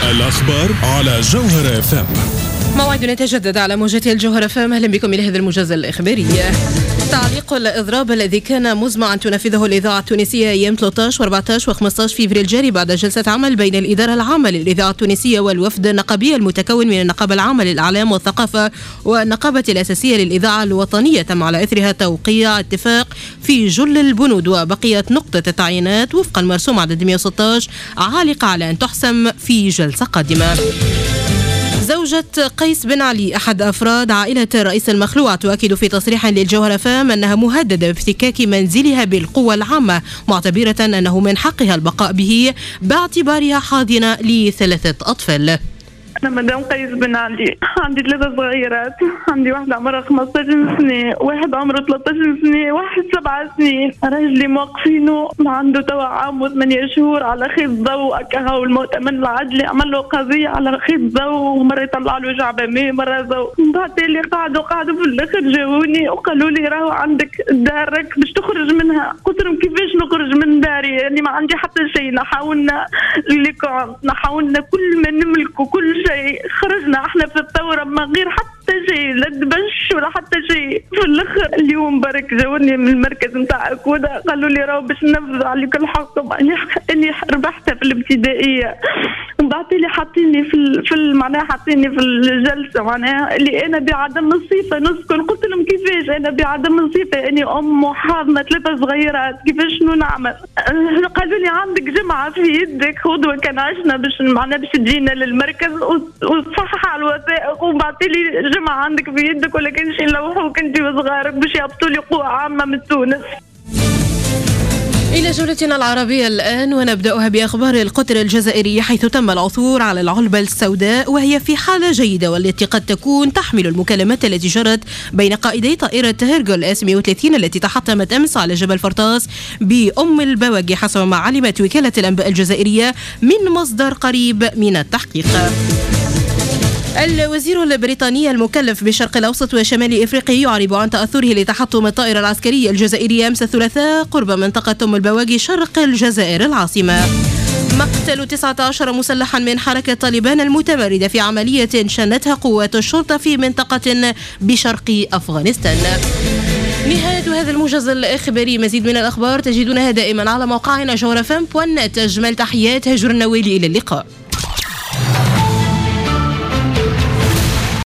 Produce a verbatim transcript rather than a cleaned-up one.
الأخبار على جوهر اف ام. موعدنا يتجدد على موجة الجوهر اف ام. أهلا بكم إلى هذا الموجز الإخباري. تعليق الإضراب الذي كان مزمع أن تنفذه الإذاعة التونسية أيام ثلاثة عشر وأربعة عشر وخمسة عشر فبراير الجاري بعد جلسة عمل بين الإدارة العامة للإذاعة التونسية والوفد النقابي المتكون من النقابة العامة للإعلام والثقافة والنقابة الأساسية للإذاعة الوطنية، تم على إثرها توقيع اتفاق في جل البنود، وبقيت نقطة التعيينات وفق المرسوم عدد مئة وستة عشر عالقة على أن تحسم في جلسة قادمة. زوجة قيس بن علي أحد أفراد عائلة الرئيس المخلوع تؤكد في تصريح للجوهر فام أنها مهددة بافتكاك منزلها بالقوى العامة، معتبرة أنه من حقها البقاء به باعتبارها حاضنة لثلاثة أطفال. أنا مدام قيس بن علي، عندي ثلاثة صغيرات، عندي واحدة عمرها خمسة عشر سنة، واحد عمره ثلاثة عشر سنة، واحد سبع سنين. راجلي موقفينه عنده توا عام وثمانية شهور على خيط ضوء، أكا هو المؤتمن العدلي عمل له قضية على خيط ضوء، ومرة يطلع له جعبة مرة ضوء. من بعد اللي قعدوا قعدوا في الآخر جاوني وقالوا لي راهو عندك دارك باش تخرج منها. قلت لهم كيفاش نخرج من داري؟ يعني ما عندي حتى شيء. نحاولنا لي كونت، نحاولنا كل ما نملكه كل شيء. خرجنا احنا في الثورة من غير حتى شيء، لا دبش ولا حتى شيء. في الاخر اليوم برك جاوني من المركز نتاعك ودا قالوا لي راهو باش ننفذ عليك الحكم اني ربحتها في الابتدائية. ومن بعد لي حاطيني في في معناها حاطيني في الجلسة معناها اللي انا بعدم الصفة نسكن. قلت لهم كيفاش انا بعدم الصفة اني ام وحاضنة ثلاثة صغيرات، كيفاش شنو نعمل؟ قالوا لي عندك جمعة في يدك غدوة كان عشنا باش معناها باش تجينا للمركز وتصحح على الوثائق، وبعث لي جمعة عندك في يدك ولا كان شي نلوحوك انت وصغارك باش يهبطوا لي قوة عامة من تونس. إلى جولتنا العربية الآن، ونبدأها بأخبار القطر الجزائرية، حيث تم العثور على العلبة السوداء وهي في حالة جيدة، والتي قد تكون تحمل المكالمات التي جرت بين قائدي طائرة هيرجل اس مئة وثلاثين التي تحطمت أمس على جبل فرطاس بأم البواقي، حسب ما علمت وكالة الأنباء الجزائرية من مصدر قريب من التحقيق. الوزير البريطاني المكلف بالشرق الأوسط وشمال إفريقيا يعرب عن تأثره لتحطم الطائرة العسكرية الجزائرية أمس الثلاثاء قرب منطقة أم البواقي شرق الجزائر العاصمة. مقتل تسعة عشر مسلحا من حركة طالبان المتمردة في عملية شنتها قوات الشرطة في منطقة بشرق أفغانستان. نهاية هذا الموجز الإخباري. مزيد من الأخبار تجدونها دائما على موقعنا جوهر اف ام دوت نت. أجمل تحيات هاجر النوالي، إلى اللقاء.